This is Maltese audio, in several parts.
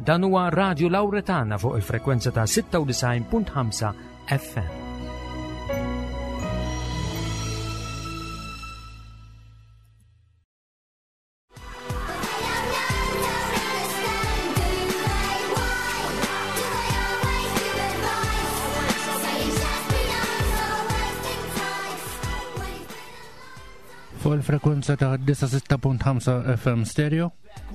Dan huwa Radio Lawretana fuq il-frekwenza ta' 96.5 FM. Fuq il-frekwenza ta' 96.5 FM stereo.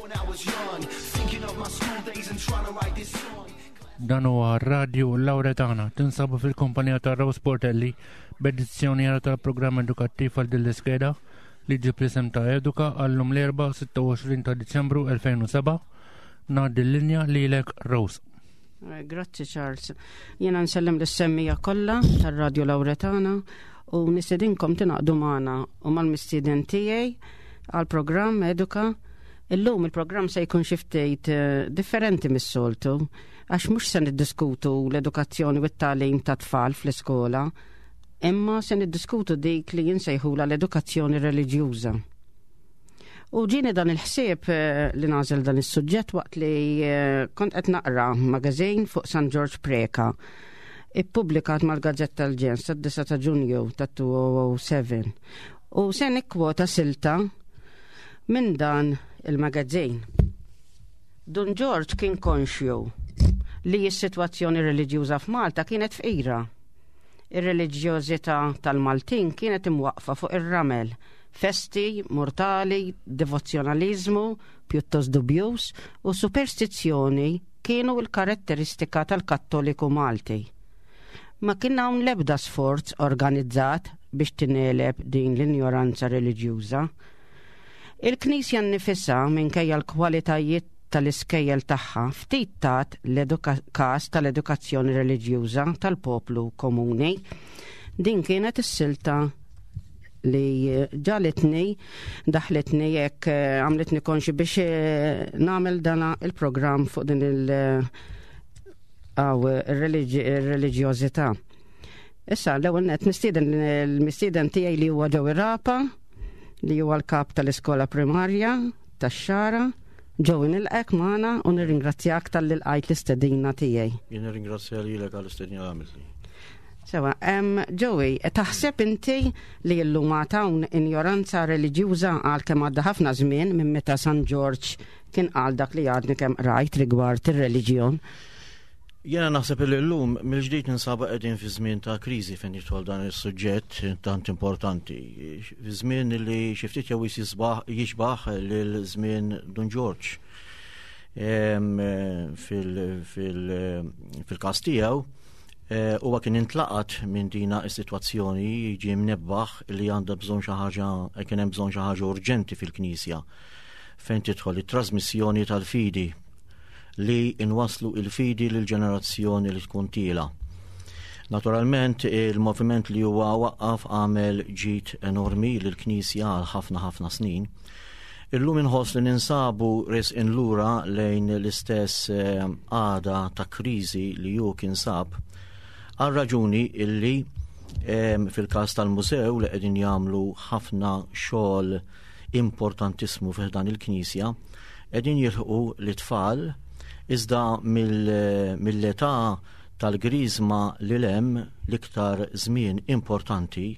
Dan huwa Radio Lawretana, tinsabu fil-kumpanija ta' Raw Sportelli b'edizzjoni tal-programm edukattiv għal din l-iskeda li ġib l-isem ta' Eduka għallum l-erba' 26 ta' Diċembru 2007. Ngħaddi l-linja lilek Rose. Grazzi Charles. Jiena nsellem l-semmija kollha tar-Radio Lawretana u nistedinkom tinaqdu magħna u mal-mistieden tiegħi għall-programm Eduka. Illum il-programm se jkun xi ftit differenti mis-soltu għax mhux se niddiskutu l-edukazzjoni u t-tagħlim ta' tfal fl-iskola, imma se niddiskutu dik li jinsejħula l-edukazzjoni reliġjuża. U ġieni dan il-ħsieb li nażel dan is-suġġett waqt li kont qed naqra magażin fuq St. George Preka, ippubblikat mal-Gazzetta tal-Ġens tad-9 ta' Ġunju ta' 2007. U se nikkwota silta minn dan il-magazzin. Don George kien konxju li s-sitwazzjoni reliġjuża f'Malta kienet f'ira. Ir-reliġjożità tal-Maltin kienet imwaqfa fuq ir-ramel, festi, mortali, devozzjonaliżmu pjuttost dubjuż u superstizzjoni kienu l-karatteristika tal-Kattoliku Malti. Ma kien hawn l-ebda sforz organizzat biex tineleb din l-injoranza reliġjuża. Il-Knisja nnifisha minkejja l-kwalitajiet tal-iskejjel tagħha ftit tat każ tal-edukazzjoni reliġjuża tal-poplu komuni. Din kienet is-silta li ġalitni, daħletni jekk għamletni konxi biex nagħmel dana il-programm fuq din il-reliġjożità. Issa l-ewwel nett mistieden tiegħi li huwa Joey Rapa, li huwa l-kap tal-iskola primarja tax-Xara. Joey, nilqek magħna u nirringrazzjak tal-li lqajt l-istedina tiegħi. Jien nirringrazzja lilek għall-istedina għamiltli. Sewa, Joey, taħseb inti li llum hawn injoranza reliġjuża għalkemm għadda ħafna żmien minn meta St. George kien qal dak li għadni kemm rajt rigward ir-reliġjon? Jena naħseb li llum mill-ġdid ninsabu qegħdin fi żmien ta' kriżi fejn jidħol dan is-suġġett tant importanti. Fi żmien li xi ftit jew jiġbaħ lil żmien Don George. Fil-każ tiegħu huwa kien intlaqat minn dina s-sitwazzjoni jiġi mnebbaħ li għandha bżonn xi ħaġa kien hemm bżonn xi ħaġa urġenti fil-Knisja fejn tidħol it-trasmissjoni tal-fidi li inwaslu il-fidi lill-ġenerazzjoni li tkun tiela. Naturalment il-moviment li huwa waqqaf għamel ġid enormi lill-Knisja għal ħafna snin. Illum inħoss li ninsabu resqin lura lejn l-istess għada ta' kriżi li hu kien sab għal raġuni illi fil-każ tal-mużew li qegħdin jagħmlu ħafna xogħol importantissimu fih dan il-Knisja qegħdin jilħqu l-tfal iżda mill-età tal-griżma li hemm l-iktar żmien importanti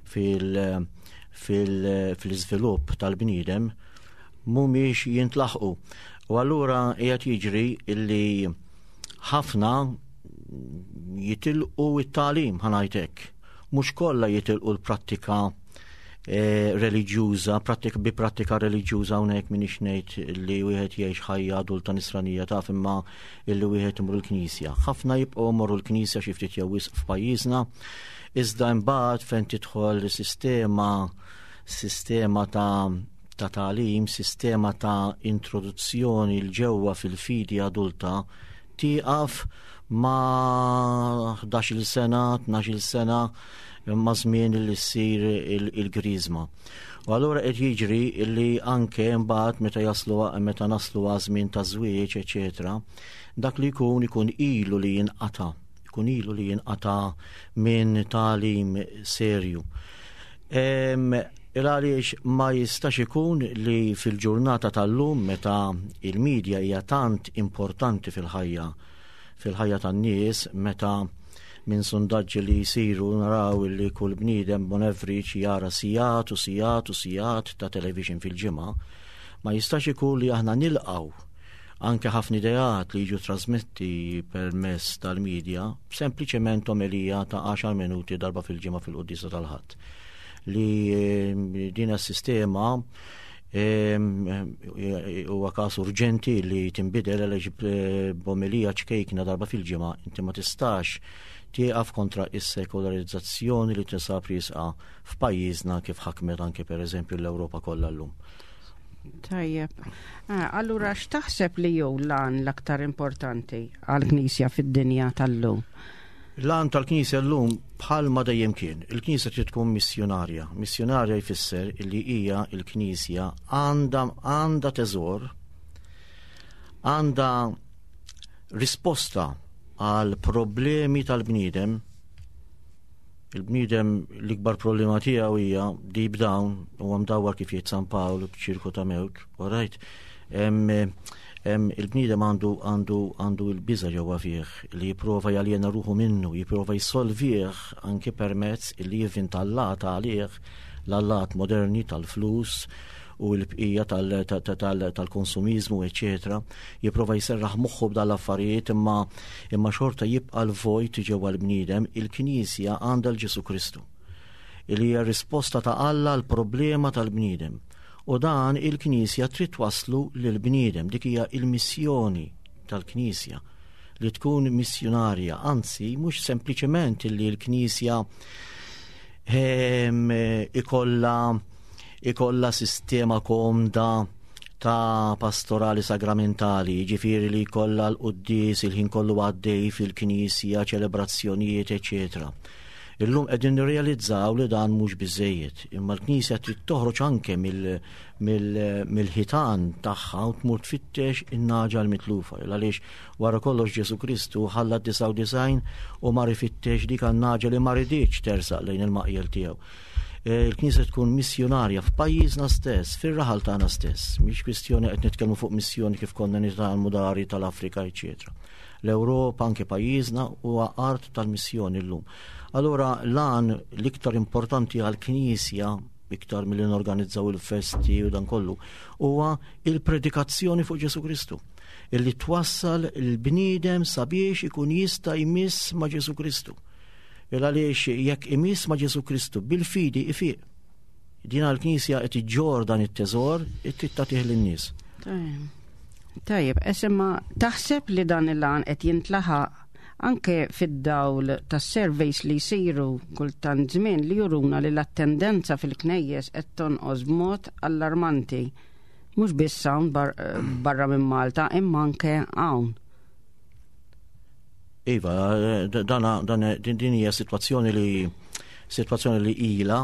fil-iżvilupp tal-bniedem mhumiex jintlaħqu. U allura qiegħed jiġri illi ħafna jitilqu it-tagħlim ħanajtek. Mhux kollha jitilqu l-prattika reliġjuża, bi prattika reliġjuża hawnhekk m'iniex ngħid li wieħed jgħix ħajja adulta nisranija taf imma illi wieħed imur l-Knisja. Ħafna jibqgħu jmorru l-Knisja xi ftit jew wisq f'pajjiżna, iżda mbagħad fejn tidħol sistema ta' tagħlim, sistema ta' introduzzjoni l ġewwa fil-fidi adulta tieqaf ma' 11 sena, 12 sena ma' żmien li ssir il-griżma. U allura qed jiġri li anke mbagħad meta naslu żmien ta' żwieġ, eċetera, dak li jkun ilu li jinqata' minn tagħlim serju. għaliex ma jistax ikun li fil-ġurnata tal-lum meta il-medja hija tant importanti fil-ħajja tan-nies, meta minn sondaġġi li jsiru naraw li kull bniedem on average jara sigħat u sigħat u sigħat ta' television fil-ġimgħa, ma jistax ikun li aħna nilqgħu anke ħafna ideat li jiġu trasmetti permezz tal-medja sempliċement omelija ta' 10 minuti darba fil-ġimgħa fil-qudiesa tal-ħadd. Li din is-sistema huwa każ urġenti li tinbidel għaliex b'omelija ċkejkna darba fil-ġimgħa inti ma tistax tieqaf kontra is-sekolarizzazzjoni li tinsab risqa f'pajjiżna kif ħakmet anke pereżempju l-Ewropa kollha llum. Tajjeb. Allura x'taħseb li jew lan l-aktar importanti għall-Knisja fid-dinja tal-lum? L-għan tal-Knisja llum bħal ma dejjem kien. Il-Knisja trid tkun missjonarja. Missjonarja jfisser li hija il-Knisja għandha teżor, għandha risposta għal problemi tal-bniedem. Il-bniedem l-ikbar problema tiegħu hija deep down u mdawwar kif jgħid San Pawl b'ċirku ta' mewt. Alright? Il-bniedem għandu il-biża ġewwa fih li jipprova jaljena ruħu minnu, jipprova jsolvih anke permezz li jivvinta l-lat għalih l-allat moderni tal-flus u l-bqija tal-konsumizmu, eccetera. Jipprova jserraħ moħħu b'dal affarijiet imma xorta jibqa' l-vojt ġewwa l-bniedem. Il-Knisja għandha l-Ġesu Kristu li hija risposta ta' Alla l-problema tal-bniedem. U dan il-Knisja trid waslu lill-bniedem, dik hija il-missjoni tal-Knisja li tkun missjonarja, anzi mhux sempliċement li l-Knisja ikolla sistema komda ta' pastorali sagramentali, ġifieri li jkollha l-qudies il-ħin kollu għaddej fil-Knisja, ċelebrazzjonijiet, eċetera. Illum qegħdin nirrealizzaw li dan mhux biżejjed, imma l-Knisja trid toħroġ anke mill-ħitan tagħha u tmur tfittex in-naġa l-mitlufa. Għaliex wara kollox Ġesu Kristu ħalla 99 u mar ifittex dik an-naġa li ma riditx tersaq lejn il-maqjel tiegħu. Il-Knisja tkun missjonarja f'pajjiżna stess, fir-raħal tagħna stess, mhix kwistjoni qed nitkellmu fuq missjoni kif konna nitgħallmu dari tal-Afrika, eċetera. L-Ewropa anke pajjiżna huwa art tal-missjoni llum. Allura l-għan l-iktar importanti għal-Knisja, iktar mill norganizzaw il-festi u dan kollu, huwa il-predikazzjoni fuq Ġesu Kristu. Illi twassal il-bniedem sabiex ikun jista' jmiss ma' Ġesu Kristu. Għaliex jekk imiss ma' Ġesu Kristu bil-fidi ifiq. Din għal-Knisja qed iġġor dan it-teżor trid tagħtih lin-nies. Tajjeb, imma taħseb li dan il-għan qed jintlaħaq anke fid-dawl tas-surveys li jsiru kultant żmien li juruna li l-attendenza fil-knejjes qed tonqos b'mod allarmanti. Mhux biss hawn barra minn Malta, imma anke hawn. Iva, din hija sitwazzjoni li ilha.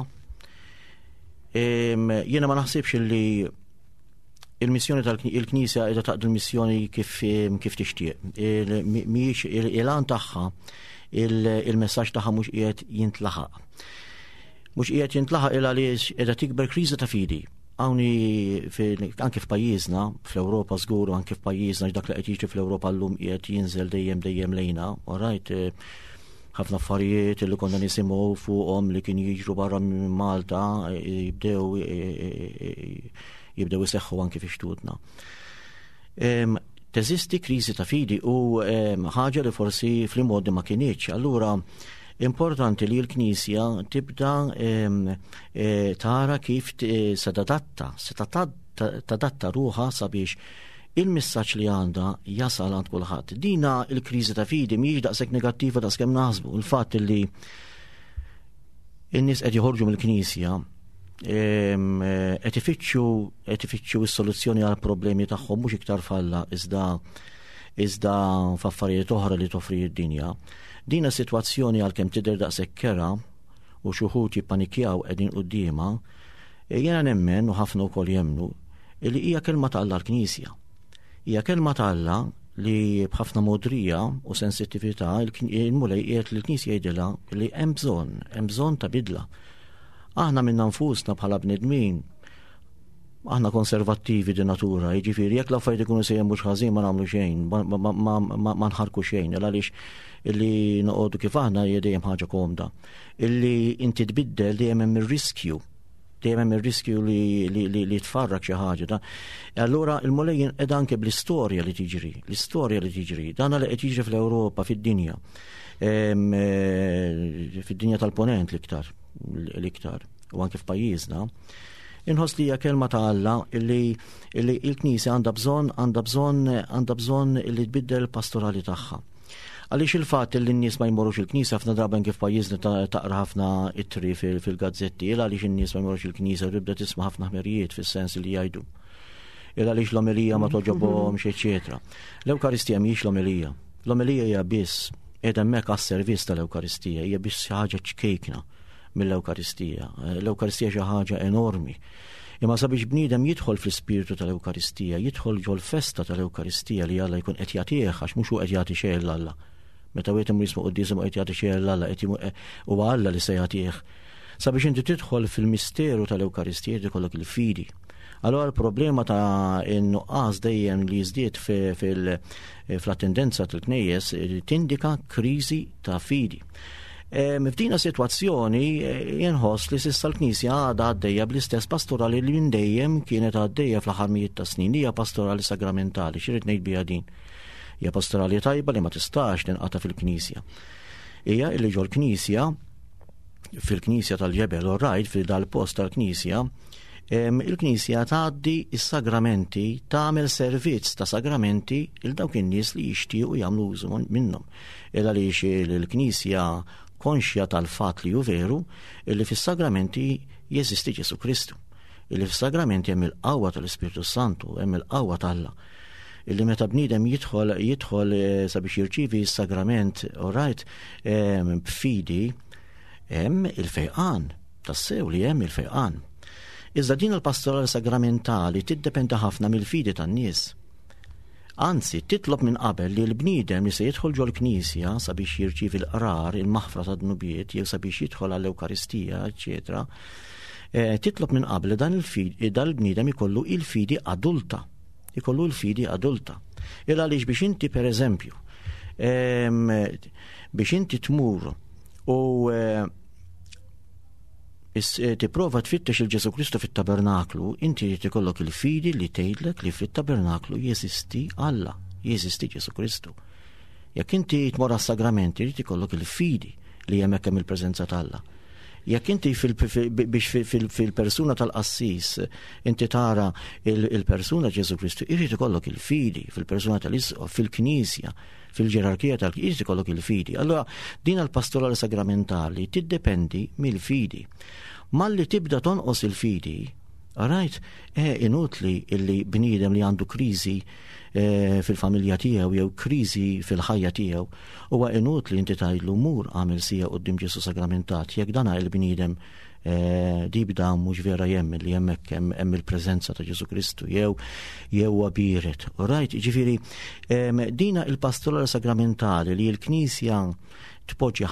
Jiena ma naħsibx li il-missjoni tal-Knisja qiegħda taqdi l-missjoni kif tixtieq. Mhijiex il-għan tagħha, il-messaġġ tagħha mhux qiegħed jintlaħaq. Mhux qiegħed jintlaħaq il għaliex qiegħda tikber kriżi ta' fidi. Hawnni anke f'pajjiżna, fl-Ewropa żgur u anke f'pajjiżna dak li qed jiġri fl-Ewropa llum qiegħed jinżel dejjem lejna, alright. Ħafna affarijiet li konna nisimgħu fuqhom li kien jiġru barra minn Malta jibdew iseħħu anke fi xtutna. Teżisti kriżi ta' fidi u ħaġa li forsi fl-immodi ma kienieċ. Allura importanti li l-Knisja tibda tara kif se tadatta ruħha sabiex il-messaġġ li għandha jasal għand kulħadd. Dina il-kriżi ta' fidi mhijiex daqshekk negattiva daqskemm naħsbu. Il-fatt li n-nies qed joħorġu mill-Knisja qed ifittxu s-soluzzjoni għal problemi tagħhom mhux iktar falla iżda f'affarijiet oħra li toffri d-dinja. Dina sitwazzjoni għalkemm tidher daqshekk kera u xi wħud jippanikjaw qegħdin qudiemha, jiena nemmen u ħafna wkoll jemmnu li hija kelma ta' Alla l-Knisja. Hija kelma ta' Alla li b'ħafna modrija u sensittività il-mulej qiegħed li l-Knisja jgħidilha li hemm bżonn ta' bidla. Aħna minna nfusna bħala bnedmin, aħna konservattivi di natura, jiġifieri jekk l-affarijiet ikunu sejjem mhux ħażin ma nagħmlu xejn, ma nħarku xejn, għaliex illi noqogħdu kif aħna dejjem ħaġa komda. Illi inti tbiddel dejjem hemm ir-riskju. Dejjem hemm ir-riskju li tfarrak xi ħaġa. Allura il-mulejjen qed anke bl-istorja li tiġri, l-istorja li tiġri. Dan li qed jiġri fl-Ewropa, fid-dinja. Fid-dinja tal-ponent l-iktar u anke f'pajjiżna. Inħoss li hija kelma ta' Alla illi l-Knisja għandha bżonn illi tbiddel pastorali tagħha. Għaliex il-fatt li n-nies ma jmorrux il-Knisja ħafna drabi anke f'pajjiżna taqra ħafna ittri fil-gazzetti, għaliex in-nies ma jmorrux il-Knisja u tibda tisma' ħafna ħmerijiet fis-sens li jgħidu. Għaliex l-omelija ma toġobhomx, eċetera. L-Ewkaristija mhijiex l-omelija. L-omelija hija biss qiegħda hemmhekk għas-servizz tal-Ewkaristija, hija biss xi ħaġa ċkejkna mill-Ewkaristija. L-Ewkaristija xi ħaġa enormi. Imma sabiex bniedem jidħol fl-ispirtu tal-Ewkaristija, jidħol ġol festa tal-Ewkaristija li Alla jkun qed jagħtih għax mhux hu qed jagħti xejn l-Alla. Meta wieħed imur jisma' qudiesem qed jagħti xejn l-Alla huwa Alla li se jagħtih. Sabiex inti tidħol fil-misteru tal-Ewkaristija ikollok il-fidi. Allora l-problema ta' in-nuqqas dejjem li jiżdied fl-attendenza tal-knejjes tindika kriżi ta' fidi. F'dina situazzjoni jenħoss li s'issa l-Knisja għadha għaddejja bl-istess pastorali li minn dejjem kienet għaddejja fl-aħħar mijiet ta' snin, hija pastorali sagramentali, x'irid ngħid biha din. Hija pastorali tajba li ma tistax tinqata' fil-Knisja. Hija li ġol Knisja fil-Knisja tal-Ġebel u rajt fil-dal-post tal-Knisja, il-Knisja tgħaddi is-sagramenti, tagħmel servizz ta' sagramenti il dawk in-nies li jixtiequ jagħmlu użu minnhom. Għaliex il-Knisja konxja tal-fatt li hu veru illi fis-sagramenti jeżisti Ġesu Kristu. Illi fis-sagramenti hemm il-qawwa tal-Ispiritu Santu, hemm il-qawwa tal-Alla. Illi meta bniedem jidħol sabiex jirċievi s-sagrament orajt b'fidi hemm il-fejqan, tassew li hemm il-fejqan. Iżda din il-pastorali sagramentali tiddependi ħafna mill-fidi tan-nies. Anzi, titlob minn qabel li l-bniedem li se jidħol ġol Knisja sabiex jirċievi l-qrar, il-maħfra ta' dnubiet, jew sabiex jidħol għall-Ewkaristija, eċetera, titlob minn qabel dan il-bniedem ikollu il-fidi adulta. Ikollu il-fidi adulta. Għaliex biex inti pereżempju biex inti tmur u tipprova tfittex il-Ġesu Kristu fit-tabernaklu, inti tikollok il-fidi li tgħidlek li fit-tabernaklu jeżisti Alla, jeżisti Ġesu Kristu. Jekk inti tmor għas-sagramenti trid ikollok il-fidi li hemmhekk hemm il-preżenza tal-Alla. Jekk inti fil-persuna tal-qassis inti tara il-persuna Ġesu Kristu, irid ikollok il-fidi fil-persuna tal-Isqof, fil-Knisja, fil-ġerarkija tal-Knisja irid ikollok il-fidi. Allora din il-pastorali sagramentali tiddependi mill-fidi. Malli tibda tonqos il-fidi, rajt, inutli illi bniedem li għandu kriżi fil-familja tiegħu jew kriżi fil-ħajja tiegħu, huwa inutli inti tgħidlu mur għamel sija quddiem Ġesu sagramentat, jekk dan il-bniedem dibda mhux vera jemmen li hemmhekk hemm il-preżenza ta' Ġesu Kristu jew wabiret. Rajt, ġifieri dina il-pastorali sagramentali li l-Knisja tpoġġi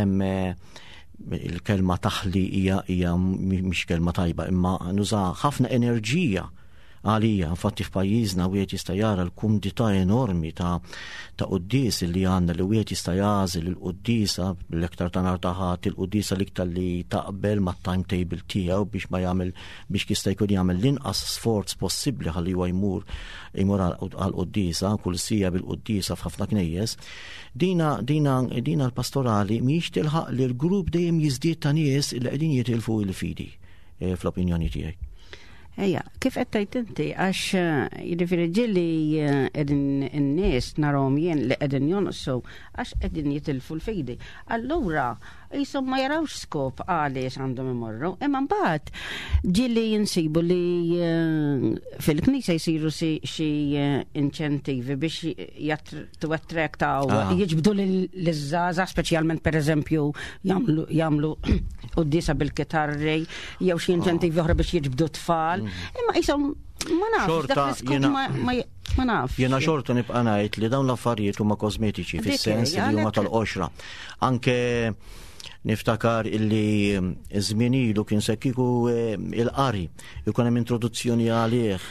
il-kelma taħli hija mhix kelma tajba, imma nuża ħafna enerġija għalija. Infatti f'pajjiżna wieħed jista' jara l-kumdità enormi ta' quddies li għandna li wieħed jista' jagħżel il-quddisa l-iktar ta' nar taħat, il-quddisa l-iktar li taqbel mat-timetable tiegħu biex jista' jkun jagħmel l-inqas sforz possibbli ħalli huwa jmur għall-quddisa, kull sija bil-quddisa f'ħafna knejjes. Dina l-pastorali mhijiex tilħaq li l-grupp dejjem jiżdied ta' nies li qegħdin jitilfu il-fidi fl-opinjoni tiegħi. Ejja, kif qed tgħid inti għax jiġifieri ġieli qegħdin in-nies narahom jien li qegħdin jonqsu għax qegħdin jitilfu l-fidi. Allura jisom ma jarawx skop għaliex għandhom imorru, imma mbagħad ġieli jinsibu li fil-Knisja jsiru xi inċentivi biex twetrektaw jiġbdu liż-żgħażagħ speċjalment pereżempju jagħmlu qudiesa bil-kitarri jew xi inċentivi oħra biex jiġbdu tfal. Imma jisom ma nafx ma nafx. Jiena xorta nibqa' ngħid li dawn l-affarijiet huma kosmetiċi fis-sens li huma tal-qoxra. Anke niftakar illi żmienilu kien se kieku il-qari, jkun hemm introduzzjoni għalih,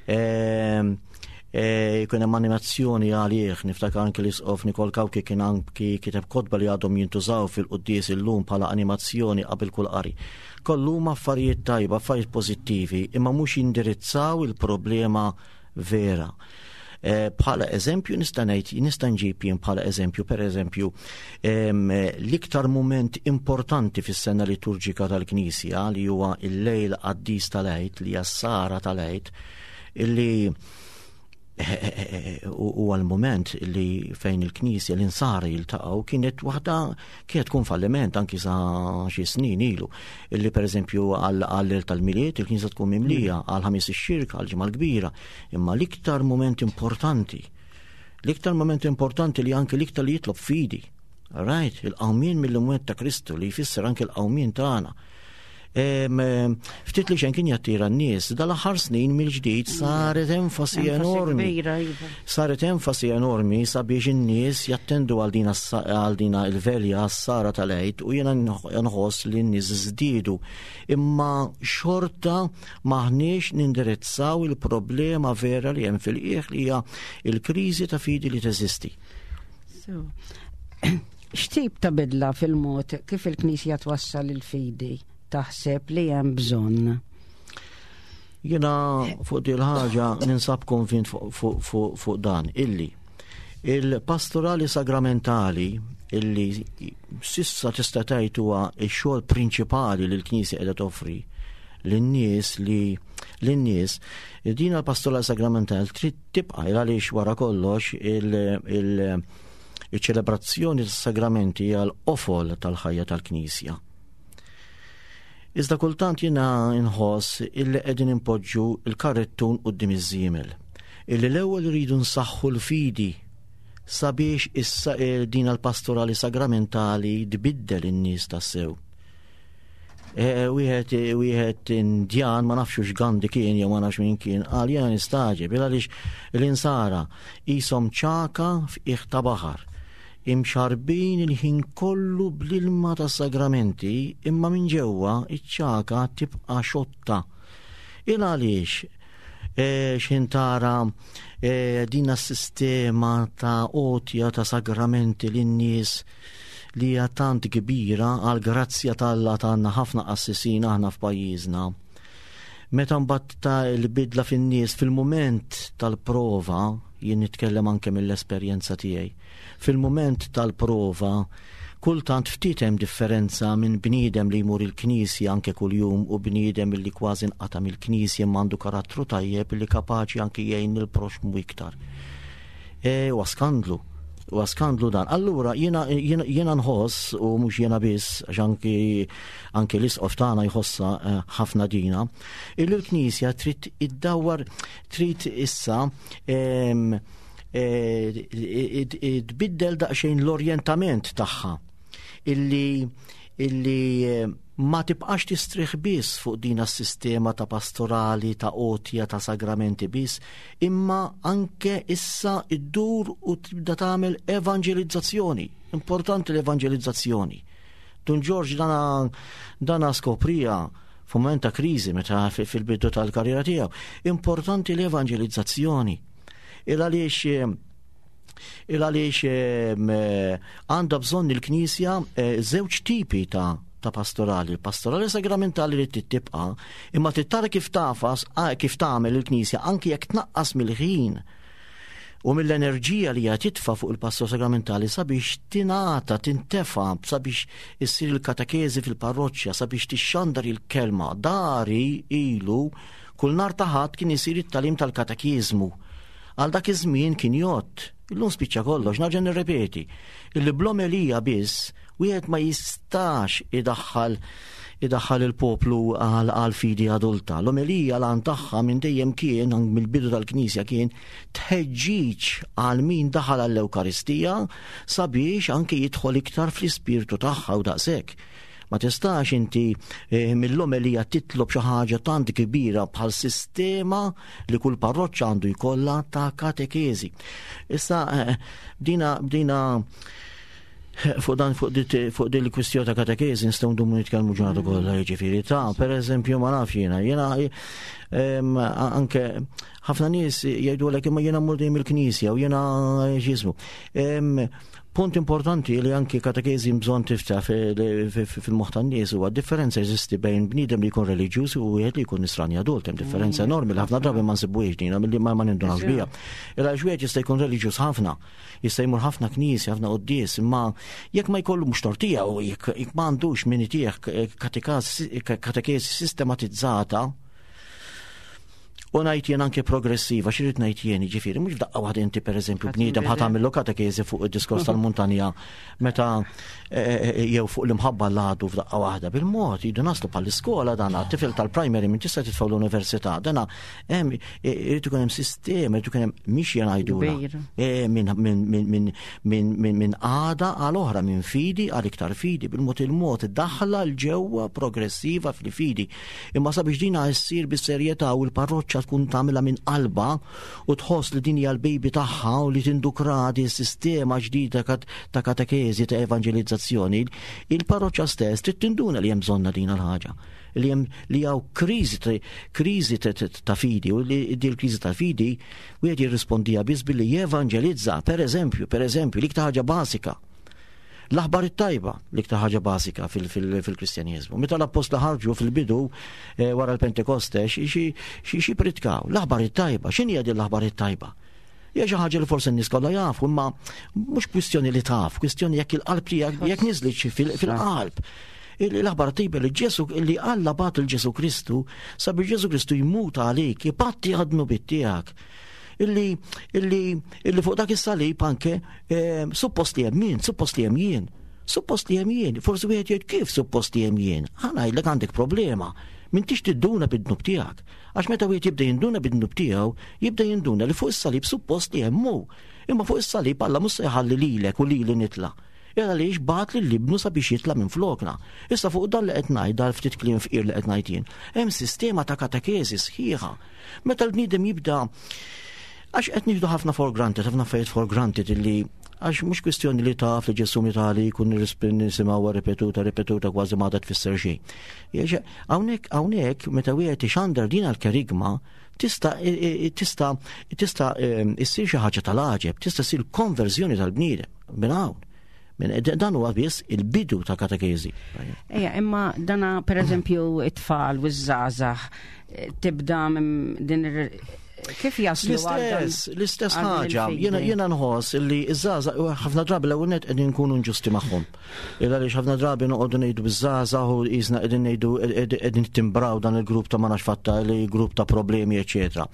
jkun hemm animazzjoni għalih, niftakar anke l-isqof Nikol Kawki kien anki kiteb kodba li għadhom jintużaw fil-quddies illum bħala animazzjoni qabel kull qari. Kollhom affarijiet tajba, affarijiet pożittivi, imma mhux jindirizzaw il-problema vera. Bħala eżempju nista' nġib jien bħala eżempju, pereżempju, l-iktar mument importanti fis-sena liturġika tal-Knisja li huwa il-lejl qaddis tal-Għid, li hija s-sara tal-Għid, illi huwa l-moment li fejn il-Knisja l-insara jiltaqgħu kienet tkun falliment anki sa xi snin ilu, illi pereżempju għall-lejl tal-miliet il-Knisja tkun mimlija għal ħamis ix-xirka għal ġimgħa l-kbira, imma l-iktar moment importanti li anke l-iktar li jitlob fidi, right, il-qawmien mill-imwiet ta' Kristu li jfisser anke l-qawmien tagħna. Ftit li xejn kien jattira n-nies, dal-aħħar snin mill-ġdid saret enfasi enormi sabiex in-nies jattendu għal dina il-velja s-sara tal-Għid u jiena nħoss li n-nies żdiedu. Imma xorta maħniex nindirizzaw il-problema vera li hemm fil-qiegħ li hija il-kriżi ta' fidi li teżisti. X'tip ta' bidla fil-mod kif il-Knisja twassal il-fidi taħseb li hemm bżonn? Jiena fuq di l-ħaġa ninsab konvint fuq dan illi il-pastorali sagramentali illi sissa tista' tgħid huwa x-xogħol prinċipali li l-Knisja qiegħda toffri lin-nies din il-pastorali sagramentali trid tibqa' għaliex wara kollox il-ċelebrazzjoni tas-sagramenti hija l-qofol tal-ħajja tal-Knisja. Iżda kultant jiena inħoss illi qegħdin impoġġu il-karrettun quddiem iż-żiemel. Illi l-ewwel iridu nsaħħu l-fidi sabiex din l-pastorali sagramentali tbiddel in-nies tassew. Wieħed Indjan ma nafx Gandhi kien jew ma nafx min kien qal jiena nistaġeb għaliex l-insara qishom ċaka f'qiegħ ta' baħar. Imxarbin il-ħin kollu bl-ilma ta' sagramenti imma minn ġewwa iċ-ċaka tibqa' xotta. Il għaliex xintara din is-sistema ta' qotja ta' sagramenti lin-nies li hija tant kbira għal grazzja tal-Alla tagħna ħafna qassisin aħna f'pajjiżna. Meta mbagħad ta' l-bidla fin-nies fil-mument tal-prova, jien nitkellem anke mill-esperjenza tiegħi. Fil-mument tal-prova, kultant ftit hemm differenza minn bniedem li jmur il-Knisja anke kuljum u bniedem li kważi nqata' mill-Knisja m'għandu karattru tajjeb li kapaċi anke jgħin il-proxmu iktar. Huwa skandlu dan. Allura jiena nħoss u mhux jiena biss għax anke l-isqof tagħna jħossha ħafna dina, il-Knisja trid iddawwar trid issa tbiddel daqsxejn l-orjentament tagħha illi ma tibqax tistrieħ biss fuq din is-sistema ta' pastorali ta' qotja ta' sagramenti biss, imma anke issa iddur u tibda tagħmel evangelizzazzjoni. Importanti l-evangelizzazzjoni. Don George dana skoprija f'mument ta' kriżi meta fil-bidu tal-karriera tiegħu. Importanti l-evangelizzazzjoni. Il għaliex għandha bżonn il-Knisja żewġ tipi ta' pastorali. Pastorali sagramentali li tibqa' imma tittara kif tagħmel il-Knisja anke jekk tnaqqas mill-ħin u mill-enerġija li hija titfa' fuq il-pastor sagramentali sabiex tingħata tintefa' sabiex issir il-katekesi fil-parroċċja sabiex tixxandar il-kelma. Dari ilu kull nhar ta' ħadd kien isir it-tagħlim tal-katekizmu. Għal dak iż-żmien kien jgħod, illum spiċċa kollox, narġa' nirrepeti, illi bl-omelija biss wieħed ma jistax idaħħal il-poplu għal fidi adulta. L-omelija l-għan tagħha minn dejjem kien, mill-bidu tal-Knisja kien tħeġġiġ għal min daħal għall-Ewkaristija sabiex anke jidħol iktar fl-ispirtu tagħha u daqshekk. Ma tistax inti mill-omelija titlob xi ħaġa tant kbira bħal sistema li kull parroċċa għandu jkollha ta' katekesi. Issa bdina fuq din il-kwistjoni ta' katekezi nistgħu ndumu nitkellmu ġurnata kollha jiġifieri pereżempju ma nafx jiena anke ħafna nies jgħidulek imma jiena mmur dejjem il-Knisja u jiena ġismu. Punt importanti li anki katekezi bżonn tifta' fil-moħħ tan-nies huwa differenza jeżisti bejn bniedem li jkun reliġjuż u wieħed li jkun nisrani adult, hemm differenza enormi li ħafna drabi ma nsibbuhiex din milli ma nindunawx biha. Illa wieħed jista' jkun reliġjuż ħafna, jista' jmur ħafna knisja, ħafna quddies, imma jekk ma jkollu mhux tortija u jekk ma għandux min itih katekezi sistematizzata u ngħid jien anke progressiva, x'irid ngħid jien jiġifieri mhux f'daqqa waħda inti pereżempju bniedem ħadd tagħmillu katekezi fuq id-diskors tal-muntanja meta jew fuq l-imħabba l-għadu f'daqqa waħda bil-mod jidu naslu bħall-iskola dana tifel tal-primary minn tista' titfgħu l-università dana hemm irid ikun hemm sistema, irid ikun hemm mhix jgħidula minn għada għal oħra minn fidi għal iktar fidi bil-mod il-mod daħla l-ġewwa progressiva fil-fidi imma sabiex dina ssir bis-serjetà u l-parroċċa tkun tagħmilha minn qalba u tħoss li din hija l-bejbi tagħha u li tindukradi s-sistema ġdida ta' katekezi ta' evangelizzazzjoni, il-parroċċa stess trid tinduna li hemm bżonna din l-ħaġa. Li hawn kriżi ta' fidi u li di l-kriżi ta' fidi wieħed jirrispondija biss billi jevangelizza, pereżempju l-iktar ħaġa basika. L-aħbar it-tajba l-iktar ħaġa basika fil-Kristjanizmu. Meta l-apostla ħarġu fil-bidu wara l-Pentekoste xi pritkaw. L-aħbar it-tajba, x'inhi din l-aħbar it-tajba? Hija xi ħaġa li forsi n-nies kollha jafu, imma mhux kwistjoni li taf, kwistjoni jekk il-qalb tiegħek jekk niżlet fil-qalb. L-aħbar tajba li Ġesu li Alla bat il-Ġesu Kristu sabiex Ġesu Kristu jmuta għalik, jipatti għadnu bit-tiegħek. Illi fuq dak is-salib anke suppost li hemm jien, forsi wieħed jgħid kif suppost li hemm jien. Ħa ngħidlek għandek problema. Min tix tidduna bid-dnub tiegħek. Għax meta wieħed jibda jinduna bid-dnub tiegħu, jibda jinduna li fuq is-salib suppost li hemm hu. Imma fuq is-salib Alla mhux se jħalli lilek u lili nitla'. Jara li bat li l-libnu sabiex jitla minn flokna. Issa fuq dan li qed ngħid dal ftit kliem fqir li qed ngħid jien. Hemm sistema ta' katekesi sħiħa. Meta l-bniedem jibda għax qed nieħdu ħafna affarijiet for granted illi għax mhux kwistjoni li taf li Ġesu mitali jkun nisimgħuha ripetuta kważi ma tfisser xejn. Hawnhekk meta wieħed ixandar din għall-kerigma tista' issir xi ħaġa tal-għaġeb, tista' ssir konverżjoni tal-bniedem minn hawn. Dan huwa biss il-bidu ta' katekezi. Imma dana pereżempju it-tfal u ż-żgħażagħ tibda din kif jaslu l-istess ħaġa, jiena nħoss li iż-żgħażagħ ħafna drabi l-ewwel nett qegħdin nkunu inġusti magħhom. Għaliex ħafna drabi noqogħdu ngħidu biż-żgħażagħ u qisna qegħdin ngħidu qegħdin timbraw dan il-grupp ta' ma nafx fatta li grupp ta' problemi eċetera.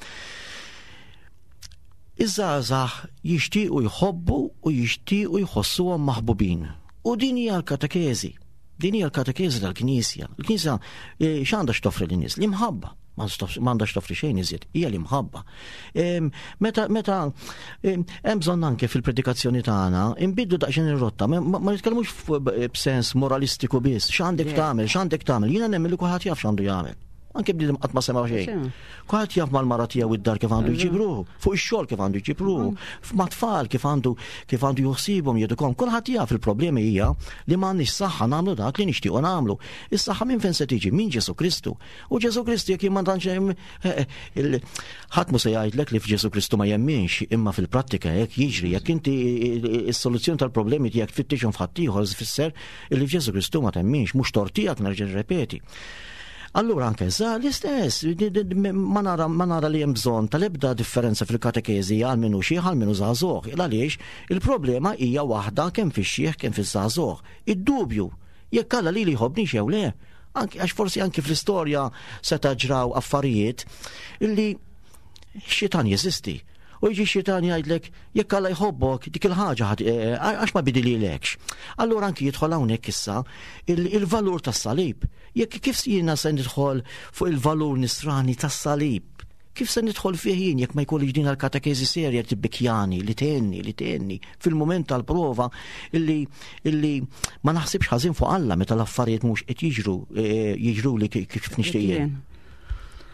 Iż-żgħażagħ jixtiequ jħobbu u jixtiequ jħossuhom maħbubin. U din hija l-katekezi. Din hija l-katekezi tal-Knisja. Il-Knisja x'għandha x'toffri lin-nies? L-imħabba. M'għandax toffri xejn iżjed, hija l-imħabba. Meta hemm bżonn anke fil-predikazzjoni tagħna inbidlu daqsxejn ir-rotta, ma nitkellmux b'sens moralistiku biss, x'għandek tagħmel, jiena nemmen li kulħadd jaf x'għandu jagħmel. Anke bniedem qatt ma sema xejn. Kulħadd jaf mal-mara tiegħu id-dar kif għandu jġibruh, fuq ix-xogħol kif għandu jġibruh, mat-tfal kif għandu joħsibhom jedukhom. Kulħadd jaf il-problemi hija li m'għandniex saħħa nagħmlu dak li nixtiequ nagħmlu. Is-saħħa minn fejn se tiġi? Min Ġesu Kristu. U Ġesu Kristu jekk ma tantx ħadd mhux se jgħidlek li f'Ġesu Kristu ma jemminx, imma fil-prattika hekk jiġri. Jekk inti is-soluzzjoni tal-problemi tiegħek tfittixhom f'ħadd ieħor ifisser li f'Ġesu Kristu ma temminx, mhux tort tiegħek nerġa' nirrepeti. Allura anke l-istess, ma nara li hemm bżonn tal-ebda differenza fil-katekezi għal minnu xieħ għal minnu żagħżugħ. Għaliex il-problema hija waħda kemm fix-xieħ kemm fiż-żagħżugħ. Id-dubju jekk Alla li jħobbnix jew le. Għax forsi anke fl-istorja seta' ġraw affarijiet illi x-xitan jeżisti. U jiġi x-xitan jgħidlek jekk Alla jħobbok dik il-ħaġa għax ma bidililekx. Allura anke jidħol hawnhekk issa il-valur tas-salib. Jekk kif jiena se nidħol fuq il-valur nisrani tas-salib? Kif se nidħol fih jien jekk ma jkollix din l-katekezi serja tibbikjani li tenni fil-mument tal-prova illi ma naħsibx ħażin fuq Alla meta l-affarijiet mhux qed jiġru li kif nixtieq jien.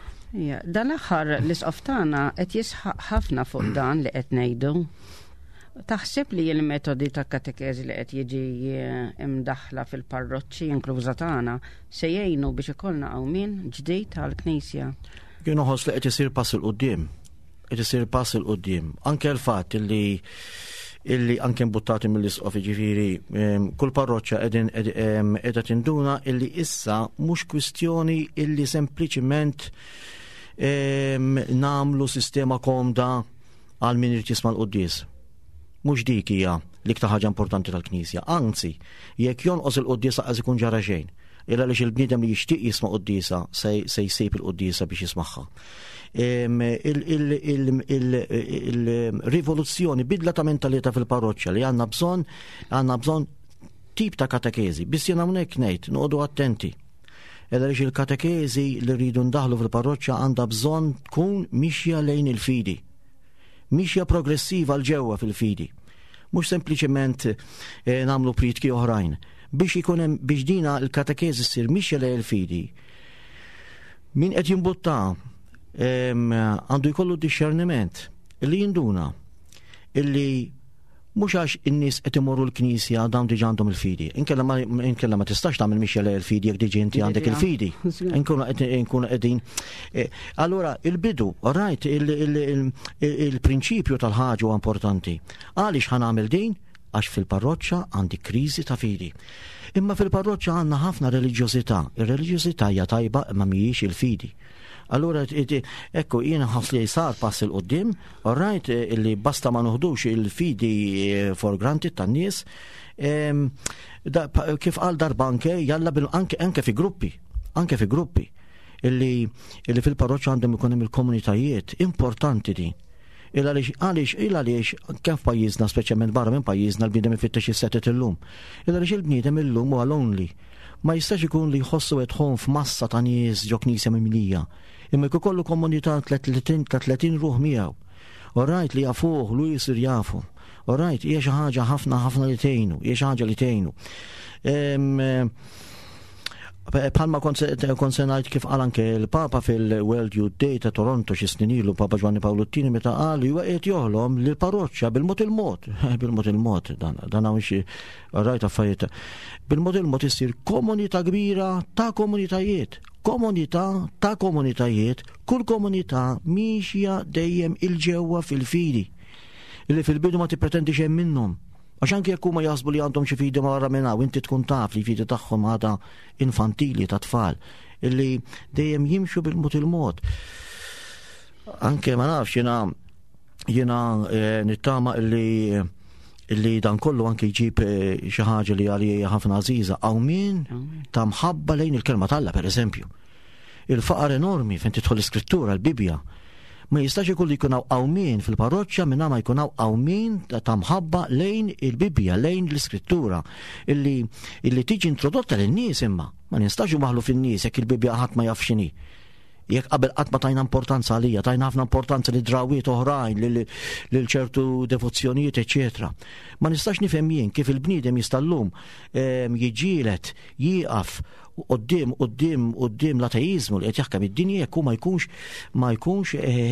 Dan l-aħħar l-isqof tagħna qed jisħaq ħafna fuq dan li qed ngħidu. Taħseb li l-metodi ta' katekezi li qed jiġi imdaħla fil-parroċċi inkluża tagħna se jgħinu biex ikollna qawmien ġdid tal-Knisja? Jien uħoss li qed isir pass il-qudiem. Qed isir pass il-qudiem. Anke l-fatt illi anke mbuttati mill-isqof ġifieri kull parroċċja qiegħda tinduna illi issa mhux kwistjoni illi sempliċiment nagħmlu sistema komda għal min irid jisma' l-quddies. Mhux dik hija l-iktar ħaġa importanti tal-Knisja. Anzi, jekk jonqos il-quddiesa qas ikun ġara xejn. Illa għaliex il-bniedem li jixtieq jisma' quddiesa se jsib il-quddiesa biex jismagħha. Il-rivoluzzjoni, bidla ta' mentalità fil-parroċċja li għandna bżonn tip ta' katekezi. Biss jien hawnhekk ngħid, noqogħdu attenti. Illa għaliex il-katekezi li rridu ndaħlu fil-parroċċja għandha bżonn tkun mixja lejn il-fidi. Mixja progressiva l-ġewwa fil-fidi. Mhux sempliċement nagħmlu pritki oħrajn. Biex ikun hemm biex dina l-katekezi ssir mixja lejn il-fidi. Min qed jimbutta għandu jkollu discerniment illi jinduna illi mhux għax in-nies qed imorru l-Knisja dawn diġà għandhom il-fidi. Inkella ma tistax tagħmel mixja lejn il-fidi jekk diġà inti għandek il-fidi. Nkunu qegħdin. Allura il-bidu, right, il-prinċipju tal-ħaġa huwa importanti. Għaliex ħanagħmel din? Għax fil-parroċċja għandi kriżi ta' fidi. Imma fil-parroċċja għandna ħafna reliġjożità. Ir-reliġjożità hija tajba imma mhijiex il-fidi. Allura ekku jiena ħass li sar pass il-qoddim, alright, illi basta ma nuħdux il-fidi for granted tan-nies, kif qal darba anke jalla anke fi gruppi, illi fil-parroċċja għandhom ikun hemm il-komunitajiet importanti din. Għaliex kif pajjiżna, speċjalment barra minn pajjiżna l-bniedem ifittex is-setet illum. Għaliex il-bniedem illum huwa lonely. Ma jistax ikun li jħossu għedħon f'massa ta' nies ġo knisja mimlija. Imma jkun kollu komunità 30 ruħ miegħu. Orajt li jafuh, lu jisir jafu. Orajt, hija xi ħaġa ħafna li tgħinu, hija xi ħaġa li tgħinu. Bħalma kont se ngħid kif qal anke l-Papa fil-World Youth Day ta' Toronto xi snin ilu, Papa Giovanni Paolo II, meta qal huwa qed joħlom lil parroċċja bil-mod il-mod dan hawn xi rajt affarijiet. Bil-mod il-mod isir komunità kbira ta' komunitajiet. Kull komunità mixja dejjem il-ġewwa fil-fidi. Illi fil-bidu ma tippretendi xejn minnhom. Għax anke jekk huma jaħsbu li għandhom xi fidi marra minn hawn, inti tkun taf li fidi tagħhom għadha infantili ta' tfal illi dejjem jimxu bil-mod il-mod. Anke ma nafx jiena nittama illi dan kollu anke jġib xi ħaġa li għalija ħafna għażiża hawn min ta' mħabba lejn il-kelma tal-Alla pereżempju. Il-faqar enormi fejn tidħol l-iskrittura l-Bibja. Ma jistax ikun li jkun hawn min fil-parroċċja minn ma jkun hawn min ta' mħabba lejn il-Bibja, lejn l-iskrittura illi tiġi introdotta lin-nies imma. Ma nistax maħlu fin-nies jekk il-Bibja ħadd ma jaf x'inhi. Jekk qabel qatt ma tajna importanza għalija, tajna ħafna importanza li drawiet oħrajn, lil ċertu devozzjonijiet, eċetera. Ma nistax nifhem jien kif il-bniedem jistallum jiġġielet, jieqaf qudiem l-ateizmu li qed jaħkam id-dinja jekk ma jkunx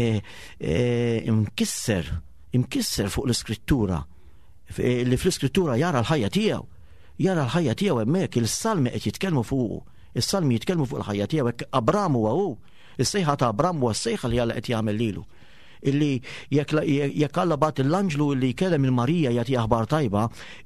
imkisser fuq l-iskrittura. Li fl-iskrittura jara l-ħajja tiegħu hemmhekk il-salmi qed jitkellmu fuq. Is-salmi jitkellmu fuq il-ħajja tiegħu hekk Abraham huwa hu. Is-sejħa ta' Abraham huwa s-sejħa li Alla qed jagħmel lilu. Illi jekk Alla bat l-anġlu illi jkellem il-Marija jagħti aħbar tajba,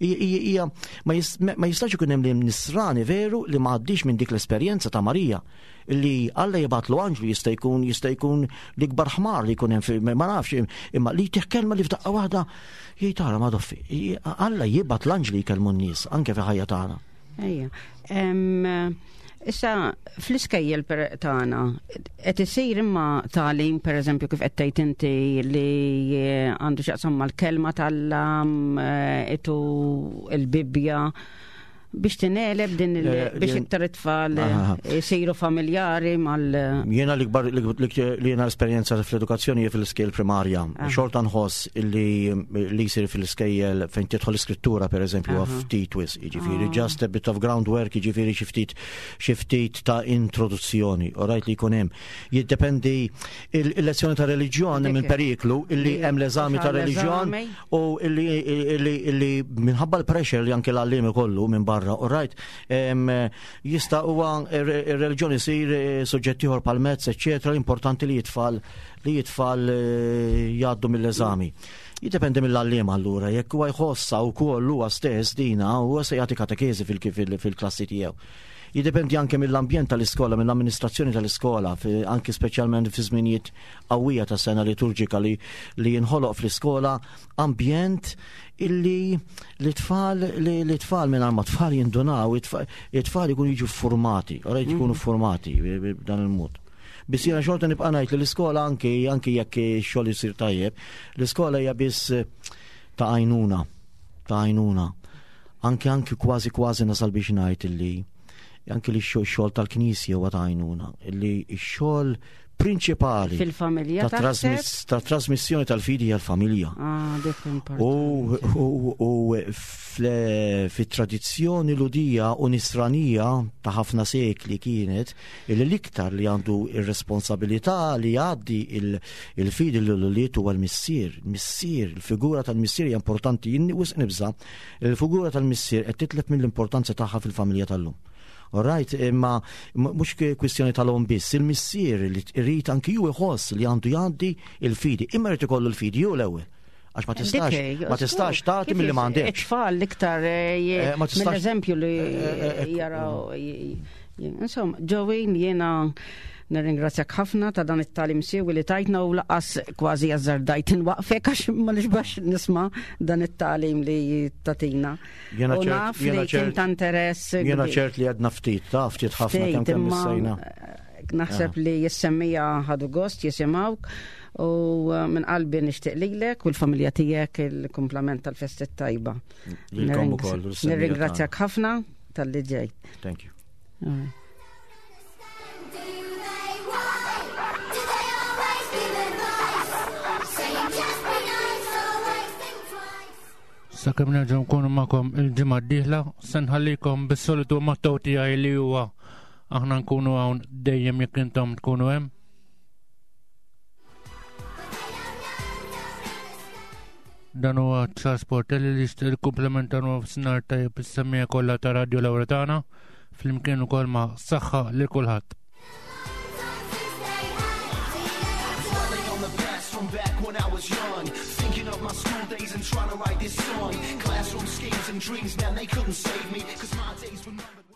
ma jistax ikun hemm nisrani veru li ma għaddix minn dik l-esperjenza ta' Marija. Illi Alla jibatlu anġlu jista' jkun l-ikbar ħmar li jkun hemm ma nafx imma li tiħkelma li f'daqqa waħda jgħid tara ma doffi. Alla jibat l-anġli jkellmu n-nies anke fi ħajja tagħna. Ejja. Issa fl-iskejjel tagħna qed isir imma tagħlim pereżempju kif qed tgħid inti li għandu x'jaqsam mal-kelma tal-Alla itu l-Bibja biex tineleb din biex iktar it-tfal isiru familjari mal. Jiena l-ikbar li jiena l-esperjenza fl-edukazzjoni fil-iskejl primarja. Xorta nħoss li jsir fil-iskejjel fejn tidħol l-iskrittura pereżempju ftit wis, jiġifieri just a bit of groundwork, jiġifieri xi ftit ta' introduzzjoni. Orajt li jkun hemm. Jiddependi il-lezzjoni ta' reliġjon minn periklu illi hemm l-eżami ta' reliġjon u illi minħabba l-pressure li anke l-għalliem ikollu minn barra, orajt, jista' huwa ir-reliġjoni jsir suġġett ieħor pal-mezz, eċċetera, importanti li jitfall jgħaddu mill-eżami. Jiddependi mill-għalliem allura, jekk huwa jħossa wkoll huwa stess dina huwa se jagħti katekesi fil-klassi tiegħu. Jiddependi anke mill-ambjent tal-iskola, mill-amministrazzjoni tal-iskola, anke speċjalment fi żminijiet qawwija ta' sena liturġika li jinħoloq fl-iskola ambjent illi l-tfal minn ma tfal jindunaw, it-tfal ikunu jiġu formati, orajt jkunu formati b'dan il-mod. Biss jiena xorta nibqa' ngħid li l-iskola anke jekk xogħol isir tajjeb, l-iskola hija biss ta' għajnuna. Anke kważi nasal biex ngħid illi anke li x-xogħol tal-Knisja huwa ta' għajnuna, illi x-xogħol prinċipali fil-familja ta' trasmissjoni tal-fidi għal-familja. U fit-tradizzjoni ludija u nisranija ta' ħafna sekli kienet l-iktar li għandu ir-responsabilità li għaddi il-fidi l-uliet huwa l-missier. Il-figura tal-missier hija importanti. Jien wisq nibża, il-figura tal-missier qed titlef mill-importanza tagħha fil-familja tal-lum. Alright, imma mhux kwistjoni tal-hom biss, il-missier li rrid anki ju iħoss li għandu jgħaddi il-fidi, imma rrid ikollu l-fidi ju l-ewwel. Għax ma tistax tagħti milli m'għandekx. It-tfal l-iktar mill-eżempju li jaraw. Insomma, Joey, jiena nirringrazzjak ħafna ta' dan it-talim siewi li tajtna u laqas kważi azzardajt inwaqfek għax ma nixbax nisma' dan it-talim li tatina. U naf li kien ta' interess. Jiena ċert li għadna ftit ħafna kemm missejna. Naħseb li jissemmija ħadu gost jisimgħuk u minn qalbi nixtieq lilek u l-familja tiegħek il-kumplament tal-festa tajba. Nirringrazzjak ħafna tal-li ġej. Thank you. Sakemm nerġgħu nkunu magħkom il-ġimgħa d-dieħla, se nħallikom bis-solitu motto tiegħi li huwa aħna nkunu hawn dejjem jekk intom tkunu hemm. Dan huwa Charles Portelli li jixtieq ikkumplementana f'sinar tajjeb is-semmija kollha ta' Radio Lawretana flimkien ukoll ma' saħħa lil kulħadd. My school days and trying to write this song, classroom schemes and dreams, man, they couldn't save me, 'cause my days were numbered.